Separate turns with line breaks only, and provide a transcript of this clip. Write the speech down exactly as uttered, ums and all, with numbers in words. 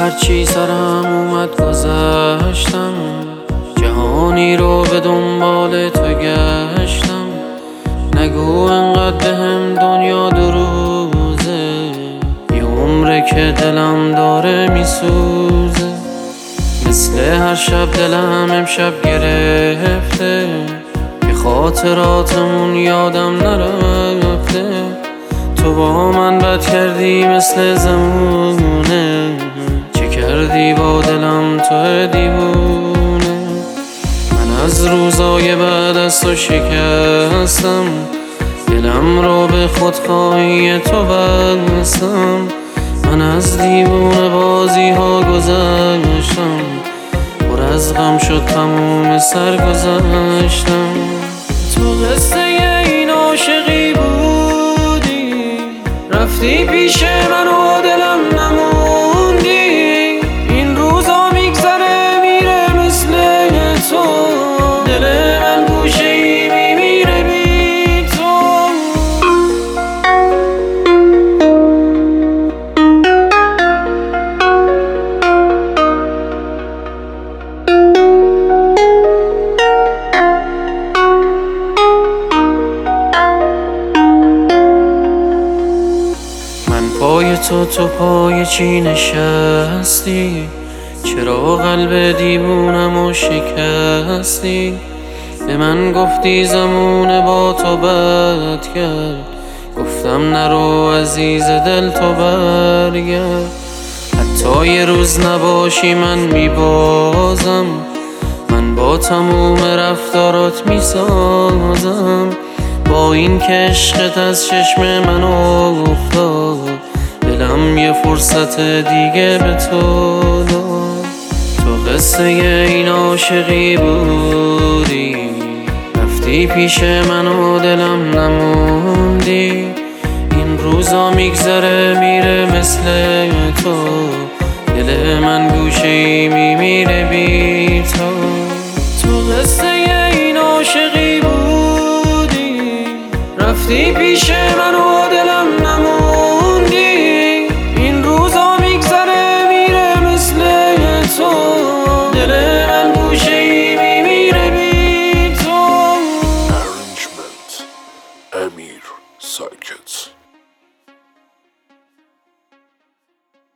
هرچی سرم اومد گذشتم، جهانی رو به دنبال تو گشتم. نگو انقدر بهم دنیا دو روزه، یه عمره که دلم داره میسوزه. مثل هر شب دلم امشب گرفته، که خاطراتمون یادم نرفته. تو با من بد کردی مثل زمونه، چه کردی با دلم تو دیوونه. من از روزای بعد از تو شکستم، دلم رو به خودخواهی تو بستم. من از دیوونه بازی ها گذشتم، پر از غم شد تموم سر گذشتم. تو قصه این عاشقی بودی، رفتی پیش من و دلم نموندی. این روزا میگذره میره مثل تو، دل من گوشه ای میمیره بی تو. پای تو تو پای چی نشستی؟ چرا قلب دیوونمو شکستی؟ به من گفتی زمونه با تو بد کرد، گفتم نرو عزیز دل تو برگرد. حتی یه روز نباشی من میبازم، من با تموم رفتارات میسازم. با این که عشقت از چشم من افتاد، دلم یه فرصت دیگه به تو داد. تو قصه این عاشقی بودی، رفتی پیش من و دلم نموندی. این روزا میگذره میره مثل تو، دل من گوشه ای میمیره بی تو. تو قصه این عاشقی بودی، رفتی پیش من و دلم نموندی. این روزا میگذره میره مثل تو، دل من گوشه ای میمیره بی تو.
Arrangement امیر ساکت.